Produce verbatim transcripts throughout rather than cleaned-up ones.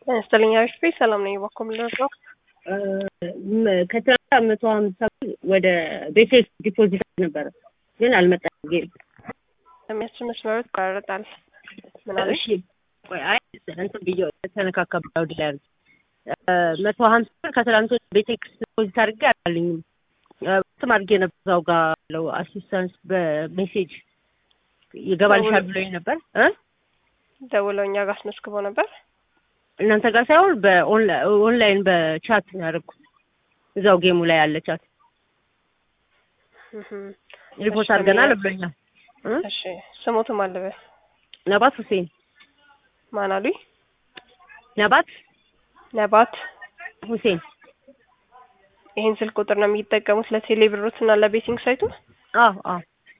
ስተልኛ ስፔስ ሰላም ነኝ ባኮም ለራው ከተራ መቶ ሃምሳ ወደ ቤቴክስ ዲፖዚት ነበር ግን አልመጣም ጌም የሚያስችል መስመር ተቋርጣል ምናምን እሺ ወይ አይ እንትን ቢዮ ተነካካባው ዲላር መቶ ሃምሳ ከትላንት ቤቴክስ ዲፖዚት አድርጌ አላለኝም ተማርጌ ነበርው ጋር ለው አሲስታንስ በሜሴጅ ይገባልሻል ብሎኝ ነበር እ ደውለውኛ ጋር አስመስክቦ ነበር እናንተ ጋር ሳይሆን በኦንላይን በቻት ነው ያደረኩት እዛው ጌሙ ላይ ያለ ቻት ሪፖርት አድርገናል ብለኛል እሺ ስሞቱ ማለበ ነባት ሁሴን ማን አሉኝ ነባት ነባት ሁሴን ይሄን ስልክ ቁጥር ነው የሚጠቀሙት ለቴሌ ብሮትና ለቤቲንግ ሳይቱ አዎ አዎ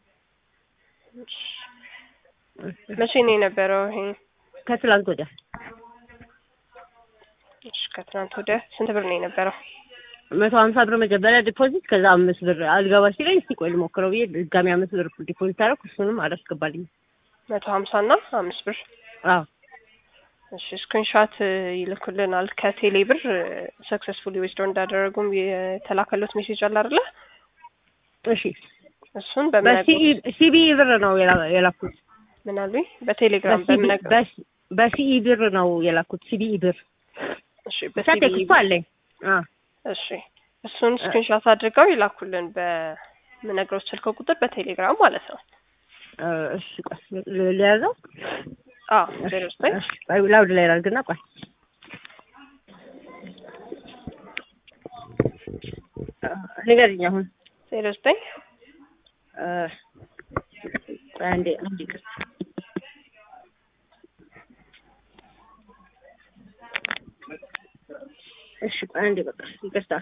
መቼ ነው የነበረው ይሄ ከትላንት ወዲያ እሺ ከትላንት ወዲያ ስንት ብር ነው የነበረው መቶ ሃምሳ ብር መጀመሪያ ዲፖዚት ከዛ አምስት ብር አልገባ ሲለኝ እስቲ ቆይ ልሞክረው ብዬ ድጋሚ አምስት ብር ዲፖዚት አደረኩ እሱንም አላስገባልኝ መቶ ሃምሳ እና አምስት ብር አዎ እሺ ስክሪንሾት ይልኩልናል ከቴሌ ብር ሰክሰስፉሊ ዊዝድሮ እንዳደረጉም የተላከሉት ሜሴጅ አለ አይደል እሺ እሱን በመነገር ሲቢ ብር ነው የላኩት ምን አሉኝ በቴሌግራም በመነገር በሲኢ ብር ነው የላኩት ሲቢ ብር እሺ በሲቢ አለኝ አ እሺ እሱን ስክሪንሾት አድርገው ይላኩልን በመነገሮች ስልክ ቁጥር በቴሌግራም ማለት ነው እሺ ቆይ ለያዘው አዎ ዘጠኝ አይ ላውድ ላይ አድርግና ቆይ ንገሪኝ አሁን ዘጠኝ እ አንዴ አንዴ እሺ አንዴ በቃ ይቅርታ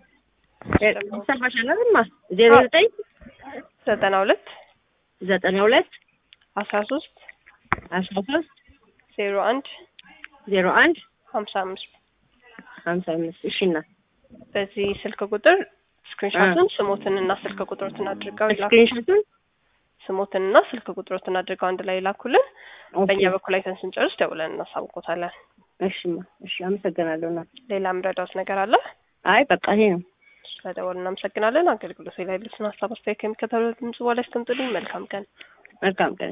ሰማሽናልማ ዜሮ ዘጠኝ ዘጠና ሁለት ዘጠና ሁለት አስራ ሶስት አስራ ሶስት ዜሮ አንድ ዜሮ አንድ ሀምሳ አምስት ሀምሳ አምስት እሺና በዚህ ስልክ ቁጥር ስክሪንሾቱን ስሞትንና ስልክ ቁጥሮትን አድርገው ይላኩ ስክሪንሾቱን ስሞትንና ስልክ ቁጥሮትን አድርገው አንድ ላይ ይላኩልን በእኛ በኩል አይተን ስንጨርስ ደውለን እናሳውቆታለን እሺማ እሺ አመሰግናለሁና ሌላ ምረዳውት ነገር አለ አይ በቃ ይሄ ነው ስለደወልን እናመሰግናለን አገልግሎት ላይ ልስና ሀሳብ አስተያየት ከሚከተሉት ድምጽ በኋላ አስተምጡልኝ መልካም ቀን መልካም ቀን